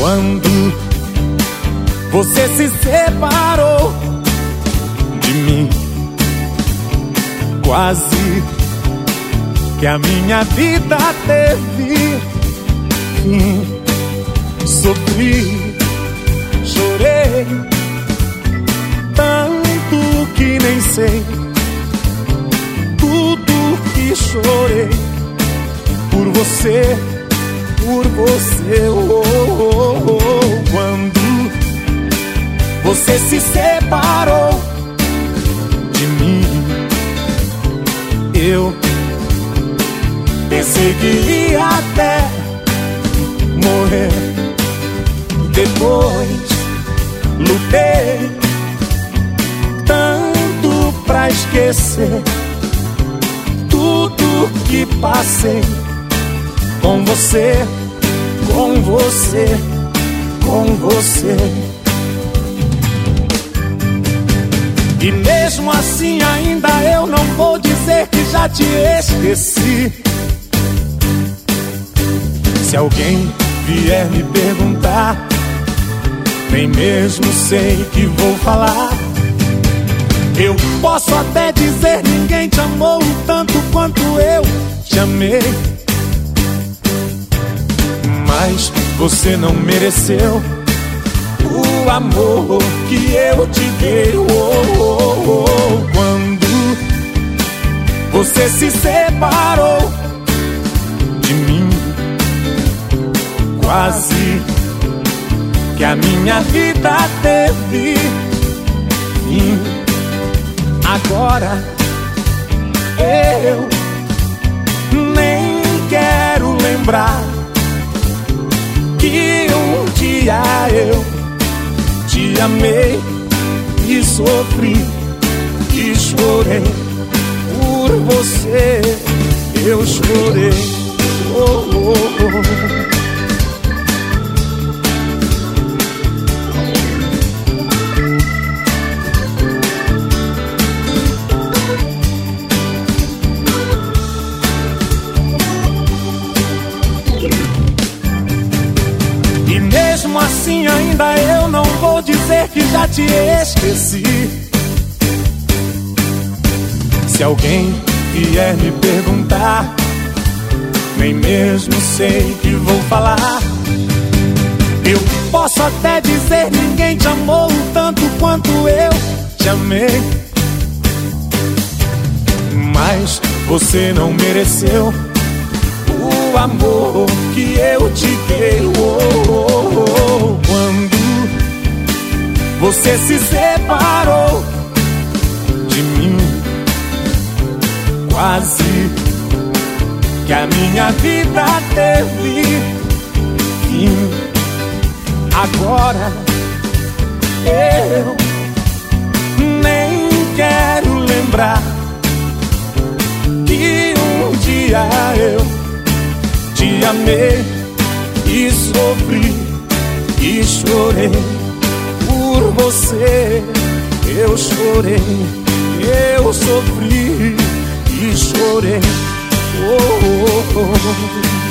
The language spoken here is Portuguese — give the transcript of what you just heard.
Quando você se separou de mim, quase que a minha vida teve fim. Sofri, chorei, tanto que nem sei tudo que chorei por você, por você. Quando você se separou de mim, eu pensei que ia até morrer. Depois lutei tanto pra esquecer tudo que passei com você, com você, com você. E mesmo assim ainda eu não vou dizer que já te esqueci. Se alguém vier me perguntar, nem mesmo sei que vou falar. Eu posso até dizer: ninguém te amou tanto quanto eu te amei. Mas você não mereceu o amor que eu te dei. Quando você se separou de mim, quase que a minha vida teve fim. Agora eu nem quero lembrar que um dia eu te amei e sofri e chorei por você. Eu chorei. E mesmo assim ainda eu não vou dizer que já te esqueci. Se alguém vier me perguntar, nem mesmo sei que vou falar. Eu posso até dizer: ninguém te amou tanto quanto eu te amei. Mas você não mereceu o amor que eu te dei. Quando você se separou de mim, quase que a minha vida teve fim. Agora eu nem quero lembrar que um dia eu te amei e sofri e chorei por você. Eu chorei, eu sofri e chorei.